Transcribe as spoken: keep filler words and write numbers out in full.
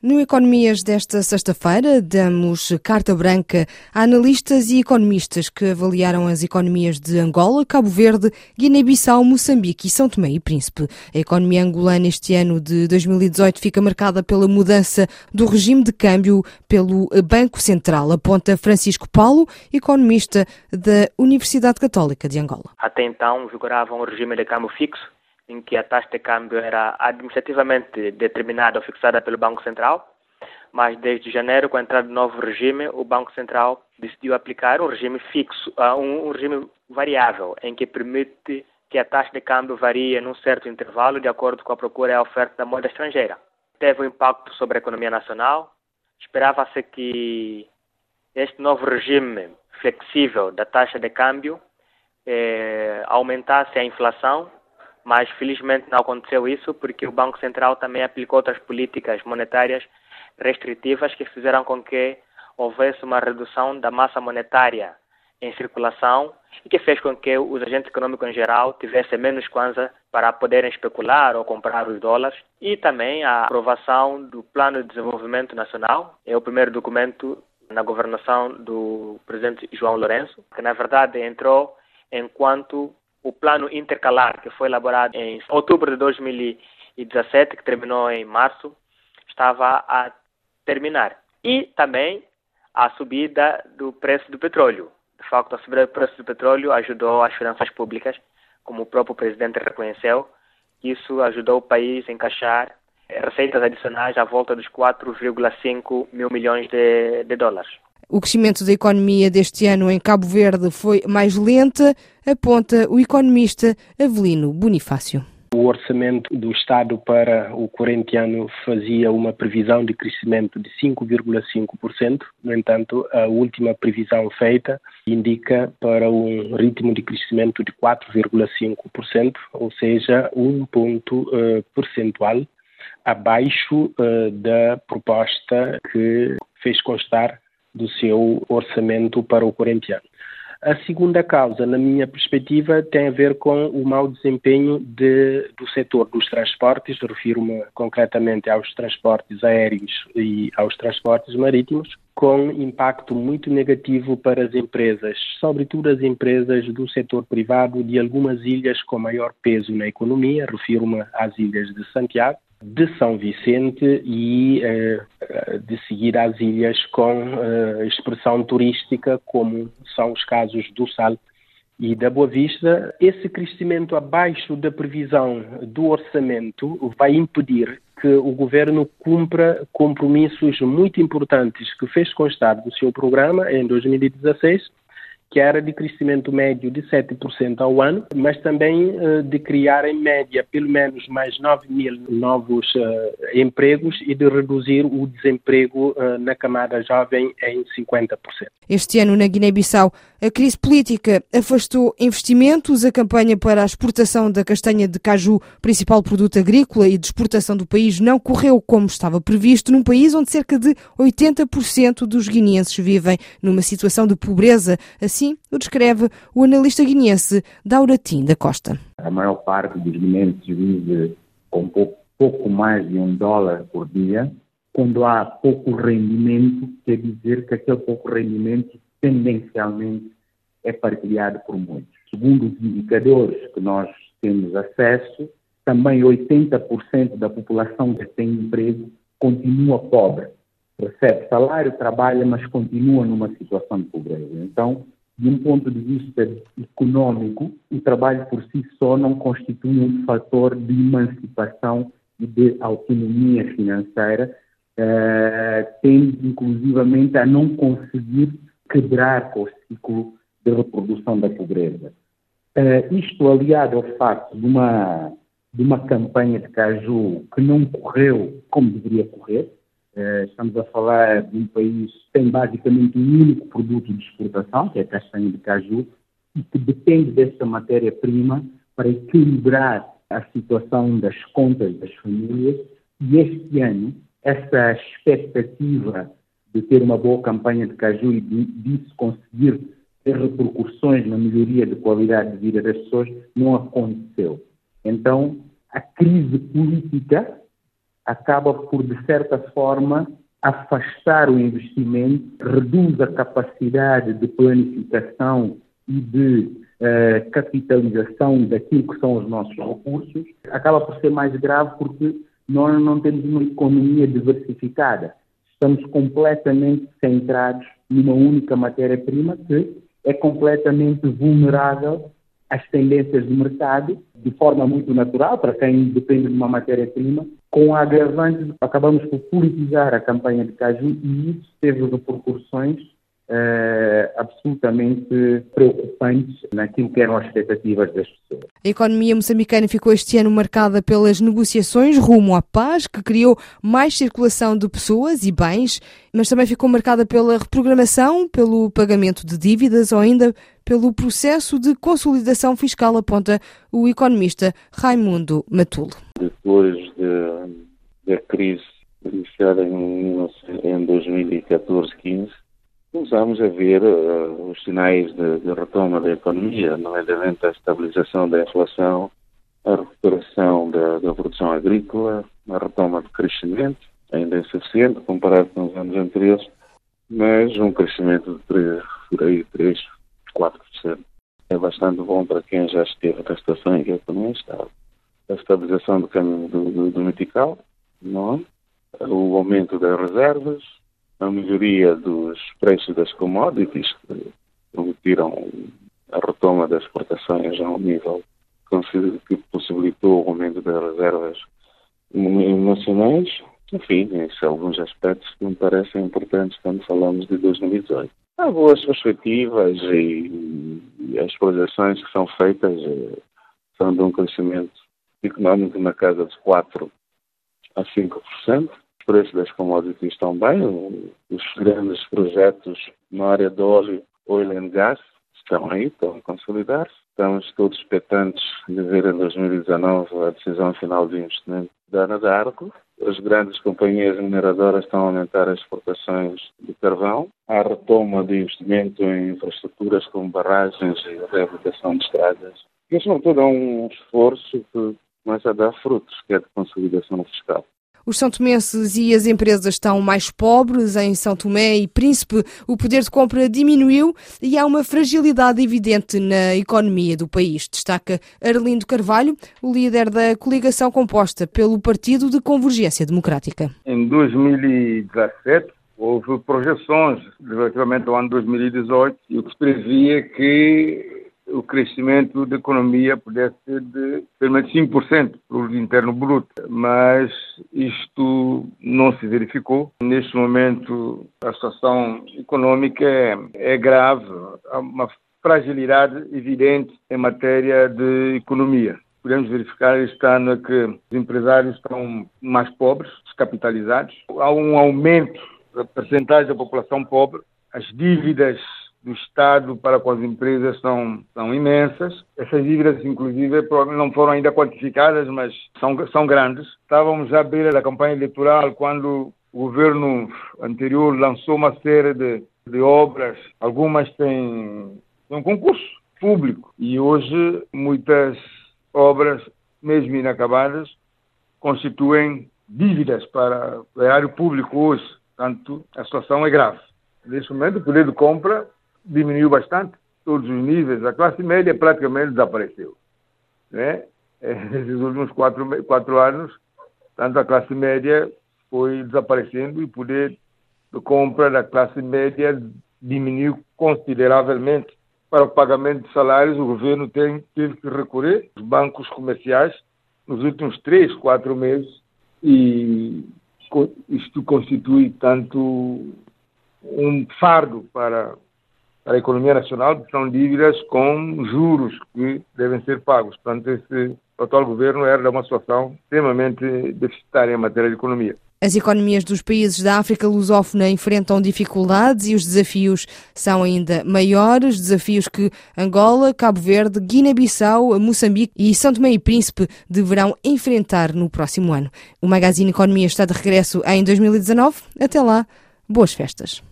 No Economias desta sexta-feira, damos carta branca a analistas e economistas que avaliaram as economias de Angola, Cabo Verde, Guiné-Bissau, Moçambique e São Tomé e Príncipe. A economia angolana este ano de dois mil e dezoito fica marcada pela mudança do regime de câmbio pelo Banco Central, aponta Francisco Paulo, economista da Universidade Católica de Angola. Até então vigorava um regime de câmbio fixo, em que a taxa de câmbio era administrativamente determinada ou fixada pelo Banco Central, mas desde janeiro, com a entrada do novo regime, o Banco Central decidiu aplicar um regime fixo, um regime variável, em que permite que a taxa de câmbio varie num certo intervalo de acordo com a procura e a oferta da moeda estrangeira. Teve um impacto sobre a economia nacional. Esperava-se que este novo regime flexível da taxa de câmbio eh, aumentasse a inflação, mas felizmente não aconteceu isso, porque o Banco Central também aplicou outras políticas monetárias restritivas que fizeram com que houvesse uma redução da massa monetária em circulação e que fez com que os agentes econômicos em geral tivessem menos kwanza para poderem especular ou comprar os dólares. E também a aprovação do Plano de Desenvolvimento Nacional, é o primeiro documento na governação do presidente João Lourenço, que na verdade entrou enquanto o plano intercalar, que foi elaborado em outubro de dois mil e dezassete, que terminou em março, estava a terminar. E também a subida do preço do petróleo. De facto, a subida do preço do petróleo ajudou as finanças públicas, como o próprio presidente reconheceu. Isso ajudou o país a encaixar receitas adicionais à volta dos quatro vírgula cinco mil milhões de, de dólares. O crescimento da economia deste ano em Cabo Verde foi mais lenta, aponta o economista Avelino Bonifácio. O orçamento do Estado para o corrente ano fazia uma previsão de crescimento de cinco vírgula cinco por cento. No entanto, a última previsão feita indica para um ritmo de crescimento de quatro vírgula cinco por cento, ou seja, um ponto uh, percentual abaixo uh, da proposta que fez constar do seu orçamento para o corrente ano. A segunda causa, na minha perspectiva, tem a ver com o mau desempenho de, do setor dos transportes, refiro-me concretamente aos transportes aéreos e aos transportes marítimos, com impacto muito negativo para as empresas, sobretudo as empresas do setor privado de algumas ilhas com maior peso na economia, refiro-me às ilhas de Santiago, de São Vicente e eh, de seguir às ilhas com eh, expressão turística, como são os casos do Sal e da Boa Vista. Esse crescimento abaixo da previsão do orçamento vai impedir que o governo cumpra compromissos muito importantes que fez constar do seu programa em dois mil e dezasseis, que era de crescimento médio de sete por cento ao ano, mas também uh, de criar em média pelo menos mais nove mil novos uh, empregos e de reduzir o desemprego uh, na camada jovem em cinquenta por cento. Este ano, na Guiné-Bissau, a crise política afastou investimentos. A campanha para a exportação da castanha de caju, principal produto agrícola e de exportação do país, não correu como estava previsto, num país onde cerca de oitenta por cento dos guineenses vivem numa situação de pobreza. Assim o descreve o analista guineense Dauratim da Costa. A maior parte dos guineenses vive com pouco, pouco mais de um dólar por dia. Quando há pouco rendimento, quer dizer que aquele pouco rendimento tendencialmente é partilhado por muitos. Segundo os indicadores que nós temos acesso, também oitenta por cento da população que tem emprego continua pobre. Recebe salário, trabalha, mas continua numa situação de pobreza. Então, de um ponto de vista econômico, o trabalho por si só não constitui um fator de emancipação e de autonomia financeira, Uh, tende inclusivamente a não conseguir quebrar com o ciclo de reprodução da pobreza. Uh, isto aliado ao facto de uma, de uma campanha de caju que não correu como deveria correr. Uh, estamos a falar de um país que tem basicamente um único produto de exportação, que é a castanha de caju, e que depende desta matéria-prima para equilibrar a situação das contas das famílias. E este ano, essa expectativa de ter uma boa campanha de caju e disso conseguir ter repercussões na melhoria de qualidade de vida das pessoas não aconteceu. Então, a crise política acaba por, de certa forma, afastar o investimento, reduz a capacidade de planificação e de eh, capitalização daquilo que são os nossos recursos, acaba por ser mais grave porque nós não temos uma economia diversificada. Estamos completamente centrados numa única matéria-prima que é completamente vulnerável às tendências do mercado, de forma muito natural, para quem depende de uma matéria-prima, com a agravante, acabamos por politizar a campanha de caju e isso teve repercussões eh, absolutamente preocupantes naquilo que eram as expectativas das pessoas. A economia moçambicana ficou este ano marcada pelas negociações rumo à paz, que criou mais circulação de pessoas e bens, mas também ficou marcada pela reprogramação, pelo pagamento de dívidas ou ainda pelo processo de consolidação fiscal, aponta o economista Raimundo Matulo. Depois de, da crise iniciada em, em dois mil e catorze, quinze, começámos a ver uh, os sinais de, de retoma da economia, nomeadamente a estabilização da inflação, a recuperação da, da produção agrícola, a retoma do crescimento, ainda insuficiente comparado com os anos anteriores, mas um crescimento de três por aí, três, quatro por cento. É bastante bom para quem já esteve na situação em que a economia estava. A estabilização do câmbio do, do, do metical, não é? O aumento das reservas, a melhoria dos preços das commodities, que permitiram a retoma das exportações a um nível que possibilitou o aumento das reservas nacionais. Enfim, esses são alguns aspectos que me parecem importantes quando falamos de dois mil e dezoito. Há boas perspectivas e, e as projeções que são feitas eh, são de um crescimento económico na casa de quatro a cinco por cento. Os preços das commodities estão bem. Os grandes projetos na área do óleo, oil and gas, estão aí, estão a consolidar-se. Estamos todos expectantes de ver em dois mil e dezanove a decisão final de investimento da Anadarko. As grandes companhias mineradoras estão a aumentar as exportações de carvão. Há retoma de investimento em infraestruturas como barragens e reabilitação de estradas. Isso não tudo é um esforço que começa a dar frutos, que é de consolidação fiscal. Os são-tomenses e as empresas estão mais pobres. Em São Tomé e Príncipe, o poder de compra diminuiu e há uma fragilidade evidente na economia do país, destaca Arlindo Carvalho, o líder da coligação composta pelo Partido de Convergência Democrática. Em dois mil e dezassete, houve projeções relativamente ao ano dois mil e dezoito e o que se previa que o crescimento da economia pudesse ser de pelo menos cinco por cento do produto interno bruto, mas isto não se verificou. Neste momento a situação econômica é, é grave, há uma fragilidade evidente em matéria de economia. Podemos verificar este ano que os empresários estão mais pobres, descapitalizados, há um aumento da percentagem da população pobre, as dívidas do Estado para com as empresas são, são imensas. Essas dívidas, inclusive, não foram ainda quantificadas, mas são, são grandes. Estávamos à beira da campanha eleitoral quando o governo anterior lançou uma série de, de obras. Algumas têm um concurso público e hoje muitas obras, mesmo inacabadas, constituem dívidas para o erário público hoje. Portanto, a situação é grave. Neste momento, o poder de compra diminuiu bastante, todos os níveis. A classe média praticamente desapareceu. Né? Nesses últimos quatro, quatro anos, tanto a classe média foi desaparecendo e o poder de compra da classe média diminuiu consideravelmente. Para o pagamento de salários, o governo tem, teve que recorrer aos bancos comerciais nos últimos três, quatro meses e isto constitui tanto um fardo para para a economia nacional, que são dívidas com juros que devem ser pagos. Portanto, esse, o atual governo era uma situação extremamente deficitária em matéria de economia. As economias dos países da África lusófona enfrentam dificuldades e os desafios são ainda maiores, desafios que Angola, Cabo Verde, Guiné-Bissau, Moçambique e São Tomé e Príncipe deverão enfrentar no próximo ano. O Magazine Economia está de regresso em dois mil e dezanove. Até lá, boas festas.